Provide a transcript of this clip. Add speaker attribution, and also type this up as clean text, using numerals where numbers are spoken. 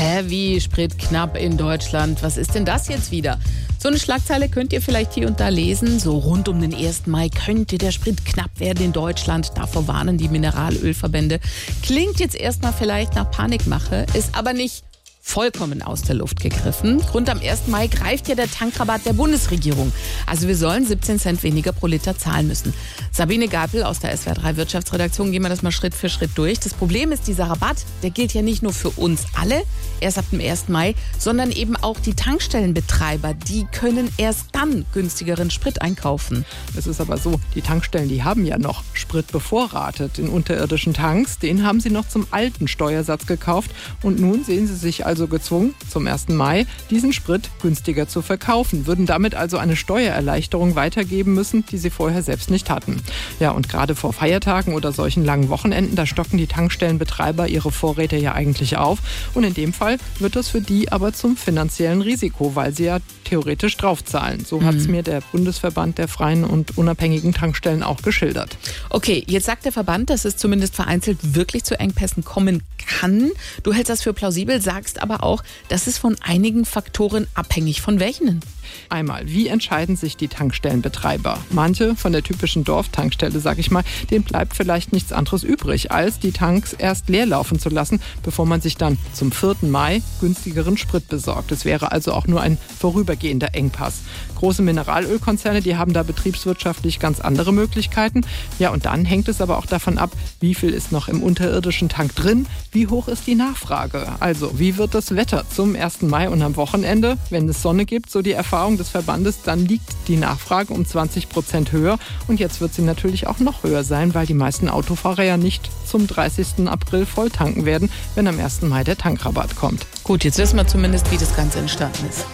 Speaker 1: Wie Sprit knapp in Deutschland? Was ist denn das jetzt wieder? So eine Schlagzeile könnt ihr vielleicht hier und da lesen. So rund um den 1. Mai könnte der Sprit knapp werden in Deutschland. Davor warnen die Mineralölverbände. Klingt jetzt erstmal vielleicht nach Panikmache, ist aber nicht vollkommen aus der Luft gegriffen. Rund am 1. Mai greift ja der Tankrabatt der Bundesregierung. Also wir sollen 17 Cent weniger pro Liter zahlen müssen. Sabine Gapel aus der SWR3 Wirtschaftsredaktion, gehen wir das mal Schritt für Schritt durch. Das Problem ist, dieser Rabatt, der gilt ja nicht nur für uns alle, erst ab dem 1. Mai, sondern eben auch die Tankstellenbetreiber. Die können erst dann günstigeren Sprit einkaufen.
Speaker 2: Es ist aber so, die Tankstellen, die haben ja noch Sprit bevorratet in unterirdischen Tanks. Den haben sie noch zum alten Steuersatz gekauft und nun sehen sie sich also gezwungen, zum 1. Mai diesen Sprit günstiger zu verkaufen, würden damit also eine Steuererleichterung weitergeben müssen, die sie vorher selbst nicht hatten. Ja, und gerade vor Feiertagen oder solchen langen Wochenenden, da stocken die Tankstellenbetreiber ihre Vorräte ja eigentlich auf. Und in dem Fall wird das für die aber zum finanziellen Risiko, weil sie ja theoretisch draufzahlen. So hat es mir der Bundesverband der freien und unabhängigen Tankstellen auch geschildert.
Speaker 1: Okay, jetzt sagt der Verband, dass es zumindest vereinzelt wirklich zu Engpässen kommen kann. Du hältst das für plausibel, sagst aber auch, das ist von einigen Faktoren abhängig. Von welchen denn?
Speaker 2: Einmal, wie entscheiden sich die Tankstellenbetreiber? Manche von der typischen Dorftankstelle, sag ich mal, denen bleibt vielleicht nichts anderes übrig, als die Tanks erst leer laufen zu lassen, bevor man sich dann zum 4. Mai günstigeren Sprit besorgt. Es wäre also auch nur ein vorübergehender Engpass. Große Mineralölkonzerne, die haben da betriebswirtschaftlich ganz andere Möglichkeiten. Ja, und dann hängt es aber auch davon ab, wie viel ist noch im unterirdischen Tank drin, wie hoch ist die Nachfrage. Also, wie wird das Wetter zum 1. Mai und am Wochenende? Wenn es Sonne gibt, so die Erfahrung des Verbandes, dann liegt die Nachfrage um 20% höher. Und jetzt wird sie natürlich auch noch höher sein, weil die meisten Autofahrer ja nicht zum 30. April voll tanken werden, wenn am 1. Mai der Tankrabatt kommt.
Speaker 1: Gut, jetzt wissen wir zumindest, wie das Ganze entstanden ist.